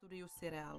studiu Seriál.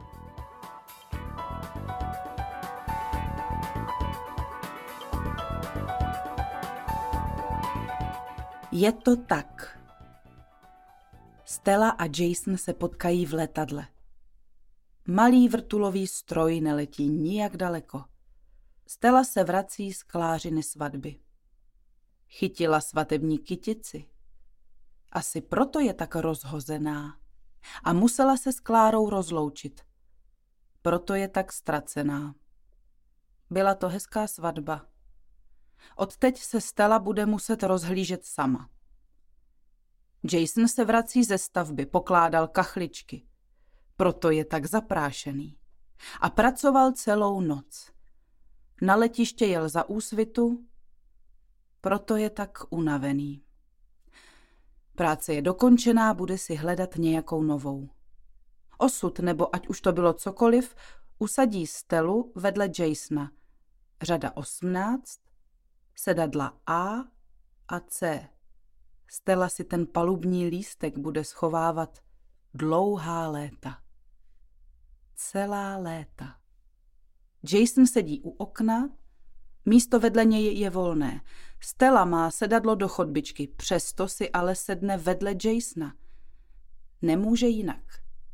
Je to tak. Stella a Jason se potkají v letadle. Malý vrtulový stroj neletí nijak daleko. Stella se vrací z Klářiny svatby. Chytila svatební kytici. Asi proto je tak rozhozená. A musela se s Klárou rozloučit. Proto je tak ztracená. Byla to hezká svatba. Odteď se Stella bude muset rozhlížet sama. Jason se vrací ze stavby, pokládal kachličky. Proto je tak zaprášený. A pracoval celou noc. Na letiště jel za úsvitu, proto je tak unavený. Práce je dokončená, bude si hledat nějakou novou. Osud, nebo ať už to bylo cokoliv, usadí Stellu vedle Jasona. Řada 18, sedadla A a C. Stella si ten palubní lístek bude schovávat dlouhá léta. Celá léta. Jason sedí u okna, místo vedle něj je volné. Stella má sedadlo do chodbičky, přesto si ale sedne vedle Jasona. Nemůže jinak.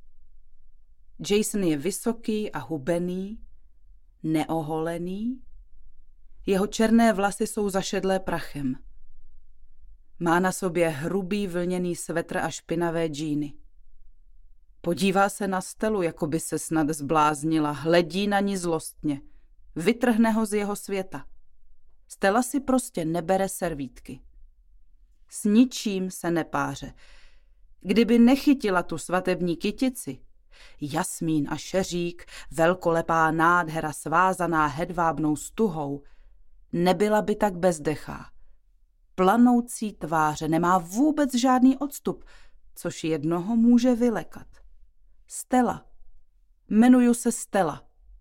Jason je vysoký a hubený, neoholený. Jeho černé vlasy jsou zašedlé prachem. Má na sobě hrubý vlněný svetr a špinavé džíny. Podívá se na Stellu, jako by se snad zbláznila, hledí na ní zlostně. Vytrhne ho z jeho světa. Stella si prostě nebere servítky. S ničím se nepáře. Kdyby nechytila tu svatební kytici, jasmín a šeřík, velkolepá nádhera svázaná hedvábnou stuhou, nebyla by tak bezdechá. Planoucí tváře, nemá vůbec žádný odstup, což jednoho může vylekat. Stella. Jmenuju se Stella.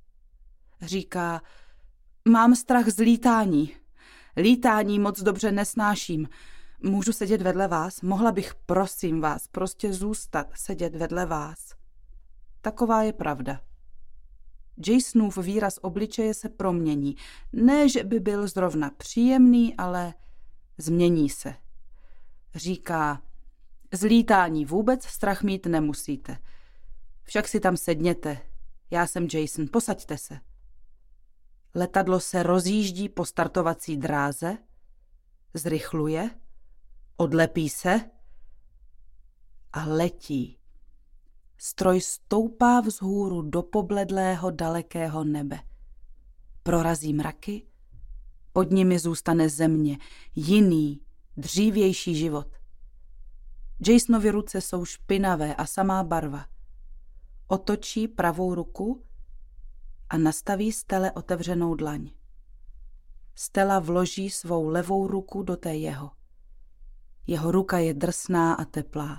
Říká, mám strach z lítání. Lítání moc dobře nesnáším. Můžu sedět vedle vás? Mohla bych, prosím vás, prostě zůstat sedět vedle vás. Taková je pravda. Jasonův výraz obličeje se promění. Ne, že by byl zrovna příjemný, ale změní se. Říká, z lítání vůbec strach mít nemusíte. Však si tam sedněte. Já jsem Jason, posaďte se. Letadlo se rozjíždí po startovací dráze, zrychluje, odlepí se a letí. Stroj stoupá vzhůru do pobledlého dalekého nebe. Prorazí mraky, pod nimi zůstane země, jiný, dřívější život. Jasonovy ruce jsou špinavé a samá barva. Otočí pravou ruku a nastaví Stelle otevřenou dlaň. Stella vloží svou levou ruku do té jeho. Jeho ruka je drsná a teplá.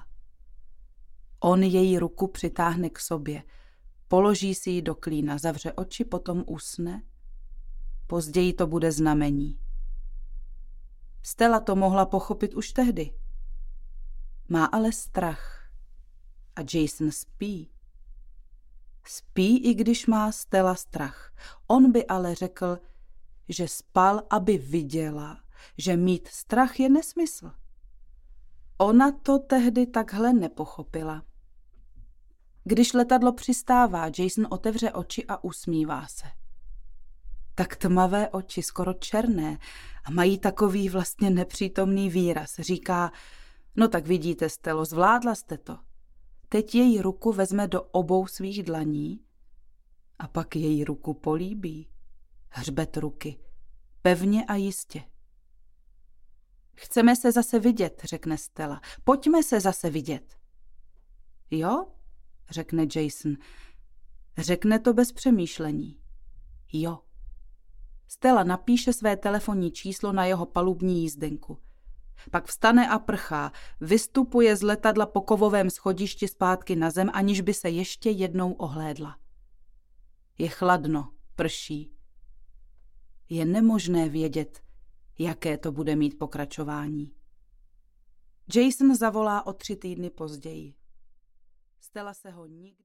On její ruku přitáhne k sobě, položí si ji do klína, zavře oči, potom usne. Později to bude znamení. Stella to mohla pochopit už tehdy. Má ale strach. A Jason spí. Spí, i když má Stella strach. On by ale řekl, že spal, aby viděla, že mít strach je nesmysl. Ona to tehdy takhle nepochopila. Když letadlo přistává, Jason otevře oči a usmívá se. Tak tmavé oči, skoro černé, a mají takový vlastně nepřítomný výraz. Říká, no tak vidíte, Stello, zvládla jste to. Teď její ruku vezme do obou svých dlaní a pak její ruku políbí. Hřbet ruky. Pevně a jistě. Chceme se zase vidět, řekne Stella. Pojďme se zase vidět. Jo, řekne Jason. Řekne to bez přemýšlení. Jo. Stella napíše své telefonní číslo na jeho palubní jízdenku. Pak vstane a prchá, vystupuje z letadla po kovovém schodišti zpátky na zem, aniž by se ještě jednou ohlédla. Je chladno, prší. Je nemožné vědět, jaké to bude mít pokračování. Jason zavolá o 3 týdny později. Stella se ho nikdy